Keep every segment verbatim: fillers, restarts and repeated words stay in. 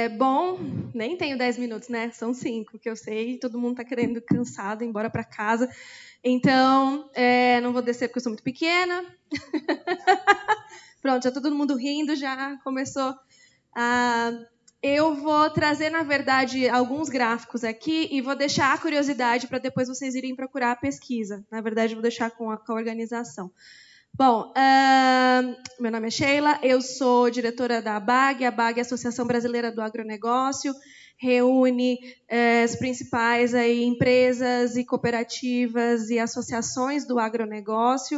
É, bom, nem tenho dez minutos, né? São cinco, que eu sei. Todo mundo está querendo cansado, ir embora para casa. Então, é, não vou descer porque eu sou muito pequena. Pronto, já todo mundo rindo, já começou. Ah, eu vou trazer, na verdade, alguns gráficos aqui e vou deixar a curiosidade para depois vocês irem procurar a pesquisa. Na verdade, eu vou deixar com a, com a organização. Bom, uh, meu nome é Sheila, eu sou diretora da ABAG. A ABAG é a Associação Brasileira do Agronegócio, reúne eh, as principais aí, empresas e cooperativas e associações do agronegócio.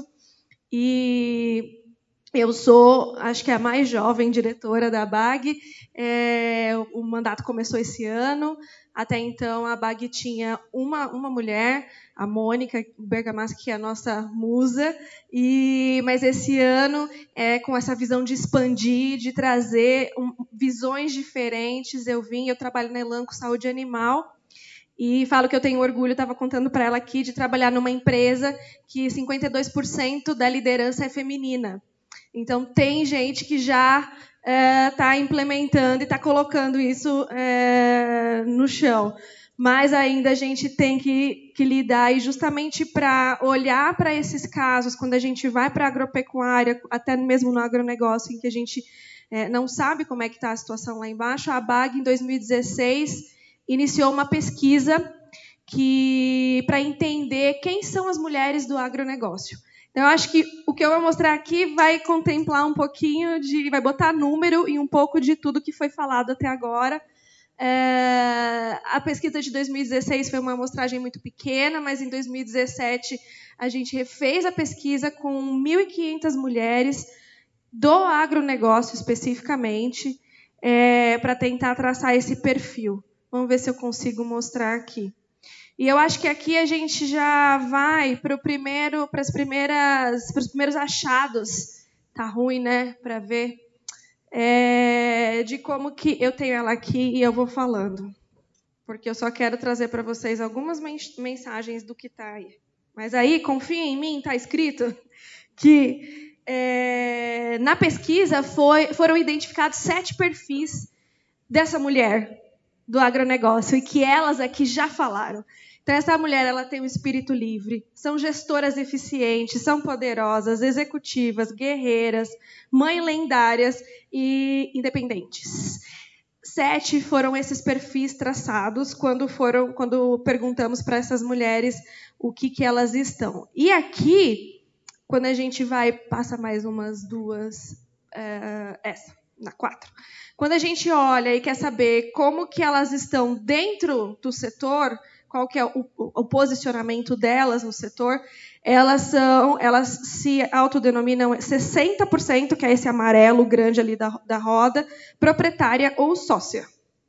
E eu sou, acho que a mais jovem diretora da ABAG. É, o mandato começou esse ano. Até então, a ABAG tinha uma, uma mulher, a Mônica Bergamaschi, que é a nossa musa. E, mas esse ano, é, com essa visão de expandir, de trazer um, visões diferentes, eu vim, eu trabalho na Elanco Saúde Animal. E falo que eu tenho orgulho, estava contando para ela aqui, de trabalhar numa empresa que cinquenta e dois por cento da liderança é feminina. Então, tem gente que já está é, implementando e está colocando isso é, no chão. Mas ainda a gente tem que, que lidar, e justamente para olhar para esses casos, quando a gente vai para a agropecuária, até mesmo no agronegócio, em que a gente é, não sabe como é que está a situação lá embaixo, a ABAG, em dois mil e dezesseis, iniciou uma pesquisa que, para entender quem são as mulheres do agronegócio. Então, eu acho que o que eu vou mostrar aqui vai contemplar um pouquinho de... vai botar número e um pouco de tudo que foi falado até agora. É, a pesquisa de dois mil e dezesseis foi uma amostragem muito pequena, mas em dois mil e dezessete a gente refez a pesquisa com mil e quinhentas mulheres do agronegócio especificamente, é, para tentar traçar esse perfil. Vamos ver se eu consigo mostrar aqui. E eu acho que aqui a gente já vai para o primeiro, para as primeiras, para os primeiros achados. Tá ruim, né? Para ver é, de como que eu tenho ela aqui e eu vou falando, porque eu só quero trazer para vocês algumas mensagens do que está aí. Mas aí, confia em mim, está escrito que é, na pesquisa foi, foram identificados sete perfis dessa mulher do agronegócio, e que elas aqui já falaram. Então, essa mulher, ela tem um espírito livre, são gestoras eficientes, são poderosas, executivas, guerreiras, mães lendárias e independentes. Sete foram esses perfis traçados quando, foram, quando perguntamos para essas mulheres o que, que elas estão. E aqui, quando a gente vai, passa mais umas duas, é, essa, na quatro. Quando a gente olha e quer saber como que elas estão dentro do setor, qual que é o, o posicionamento delas no setor, elas, são, elas se autodenominam sessenta por cento, que é esse amarelo grande ali da, da roda, proprietária ou sócia.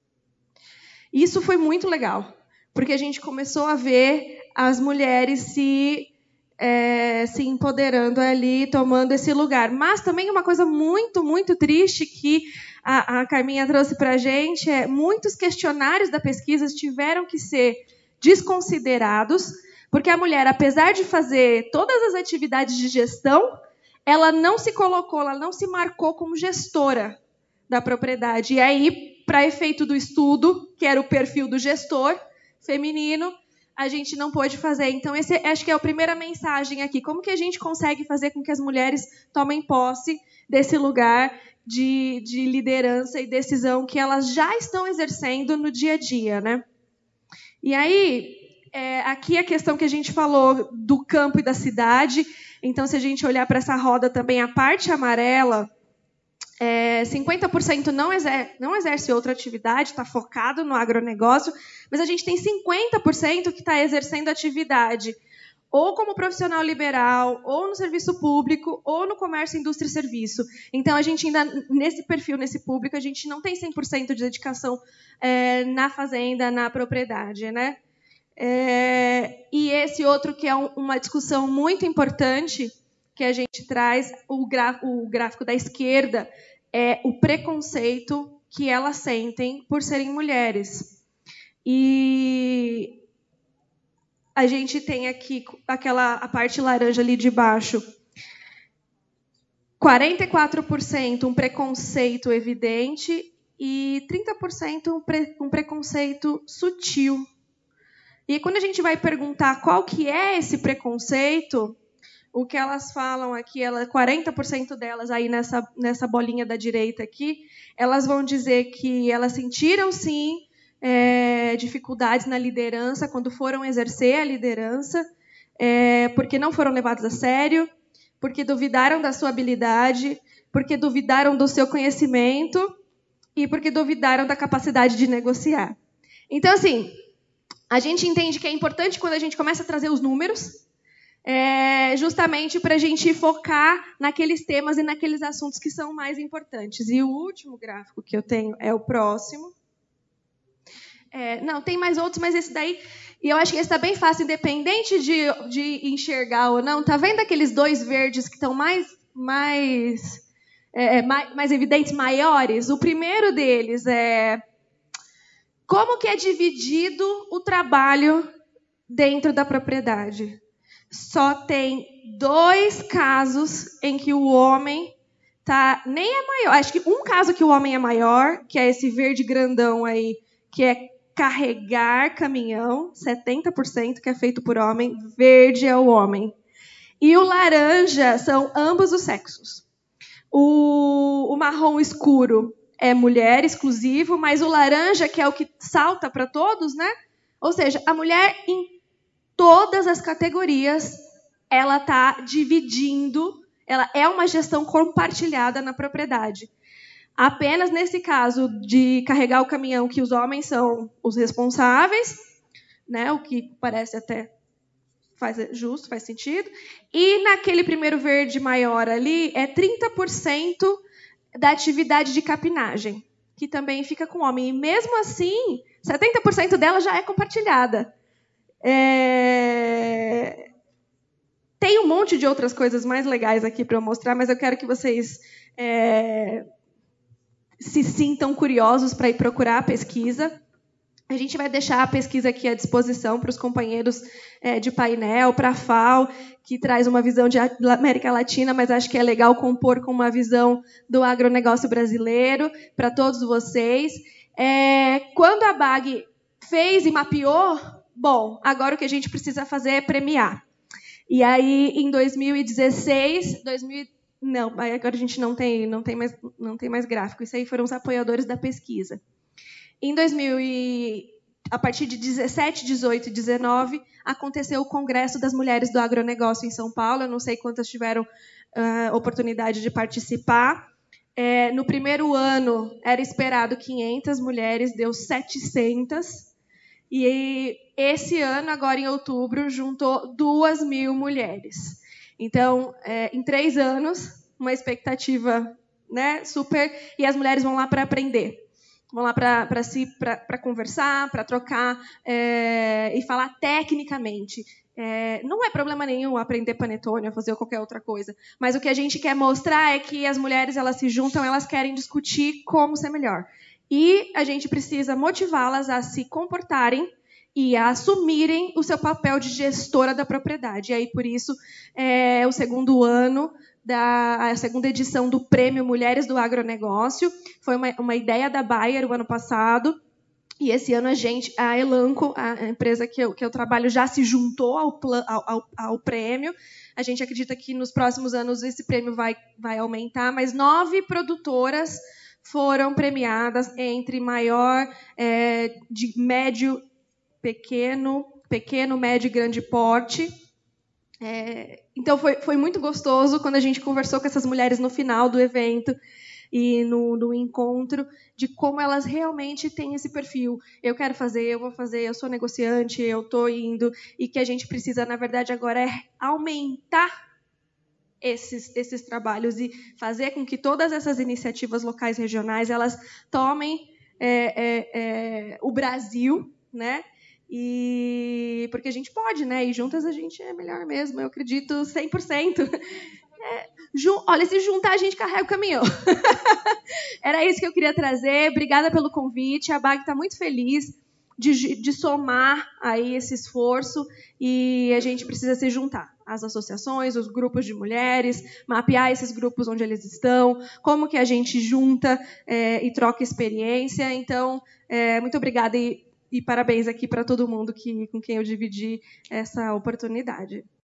Isso foi muito legal, porque a gente começou a ver as mulheres se, é, se empoderando ali, tomando esse lugar. Mas também uma coisa muito, muito triste que a, a Carminha trouxe para a gente é muitos questionários da pesquisa tiveram que ser desconsiderados, porque a mulher, apesar de fazer todas as atividades de gestão, ela não se colocou, ela não se marcou como gestora da propriedade. E aí, para efeito do estudo, que era o perfil do gestor feminino, a gente não pôde fazer. Então, esse acho que é a primeira mensagem aqui. Como que a gente consegue fazer com que as mulheres tomem posse desse lugar de, de liderança e decisão que elas já estão exercendo no dia a dia, né? E aí, é, aqui a questão que a gente falou do campo e da cidade. Então, se a gente olhar para essa roda também, a parte amarela, é, cinquenta por cento não exerce, não exerce outra atividade, está focado no agronegócio, mas a gente tem cinquenta por cento que está exercendo atividade ou como profissional liberal, ou no serviço público, ou no comércio, indústria e serviço. Então, a gente ainda, nesse perfil, nesse público, a gente não tem cem por cento de dedicação é, na fazenda, na propriedade, né? É, e esse outro que é um, uma discussão muito importante que a gente traz, o, graf, o gráfico da esquerda, é o preconceito que elas sentem por serem mulheres. E a gente tem aqui aquela, a parte laranja ali de baixo, quarenta e quatro por cento um preconceito evidente e trinta por cento um, pre, um preconceito sutil. E quando a gente vai perguntar qual que é esse preconceito, o que elas falam aqui, ela, quarenta por cento delas aí nessa, nessa bolinha da direita aqui, elas vão dizer que elas sentiram, sim, é, dificuldades na liderança quando foram exercer a liderança, é, porque não foram levadas a sério, porque duvidaram da sua habilidade, porque duvidaram do seu conhecimento e porque duvidaram da capacidade de negociar. Então, assim, a gente entende que é importante quando a gente começa a trazer os números, é, justamente para a gente focar naqueles temas e naqueles assuntos que são mais importantes. E o último gráfico que eu tenho é o próximo. É, não, tem mais outros, mas esse daí... E eu acho que esse está bem fácil, independente de, de enxergar ou não. Tá vendo aqueles dois verdes que estão mais, mais, é, mais, mais evidentes, maiores? O primeiro deles é como que é dividido o trabalho dentro da propriedade. Só tem dois casos em que o homem tá, nem é maior. Acho que um caso que o homem é maior, que é esse verde grandão aí, que é carregar caminhão, setenta por cento que é feito por homem, verde é o homem. E o laranja são ambos os sexos. O, o marrom escuro é mulher exclusivo, mas o laranja, que é o que salta para todos, né? Ou seja, a mulher em todas as categorias, ela está dividindo, ela é uma gestão compartilhada na propriedade. Apenas nesse caso de carregar o caminhão, que os homens são os responsáveis, né, o que parece até faz justo, faz sentido. E naquele primeiro verde maior ali, é trinta por cento da atividade de capinagem, que também fica com o homem. E mesmo assim, setenta por cento dela já é compartilhada. É... Tem um monte de outras coisas mais legais aqui para eu mostrar, mas eu quero que vocês... É... se sintam curiosos para ir procurar a pesquisa. A gente vai deixar a pesquisa aqui à disposição para os companheiros é, de painel, para a F A O, que traz uma visão de América Latina, mas acho que é legal compor com uma visão do agronegócio brasileiro, para todos vocês. É, quando a B A G fez e mapeou, bom, agora o que a gente precisa fazer é premiar. E aí, em dois mil e dezesseis, dois mil Não, agora a gente não tem, não tem mais, não tem mais gráfico. Isso aí foram os apoiadores da pesquisa. Em dois mil e a partir de dezessete, dezoito e dezenove, aconteceu o Congresso das Mulheres do Agronegócio em São Paulo. Eu não sei quantas tiveram uh, oportunidade de participar. É, no primeiro ano era esperado quinhentas mulheres, deu setecentas. E esse ano, agora em outubro, juntou duas mil mulheres. Então, é, em três anos, uma expectativa, né, super... E as mulheres vão lá para aprender. Vão lá para si, para conversar, para trocar é, e falar tecnicamente. É, não é problema nenhum aprender panetone ou fazer qualquer outra coisa. Mas o que a gente quer mostrar é que as mulheres elas se juntam, elas querem discutir como ser melhor. E a gente precisa motivá-las a se comportarem e a assumirem o seu papel de gestora da propriedade. E aí, por isso, é o segundo ano, da, a segunda edição do Prêmio Mulheres do Agronegócio. Foi uma, uma ideia da Bayer o ano passado. E esse ano a gente, a Elanco, a empresa que eu, que eu trabalho, já se juntou ao, ao, ao prêmio. A gente acredita que nos próximos anos esse prêmio vai, vai aumentar, mas nove produtoras foram premiadas entre maior, é, de médio, pequeno, pequeno, médio e grande porte. É, então, foi, foi muito gostoso quando a gente conversou com essas mulheres no final do evento e no, no encontro, de como elas realmente têm esse perfil. Eu quero fazer, eu vou fazer, eu sou negociante, eu estou indo, e que a gente precisa, na verdade, agora é aumentar esses, esses trabalhos e fazer com que todas essas iniciativas locais regionais elas tomem é, é, é, o Brasil, né? E porque a gente pode, né? E juntas a gente é melhor mesmo, eu acredito cem por cento. É, ju- olha, se juntar, a gente carrega o caminhão. Era isso que eu queria trazer. Obrigada pelo convite. A B A G está muito feliz de, de somar aí esse esforço, e a gente precisa se juntar. As associações, os grupos de mulheres, mapear esses grupos onde eles estão, como que a gente junta é, e troca experiência. Então, é, muito obrigada e, e parabéns aqui para todo mundo que, com quem eu dividi essa oportunidade.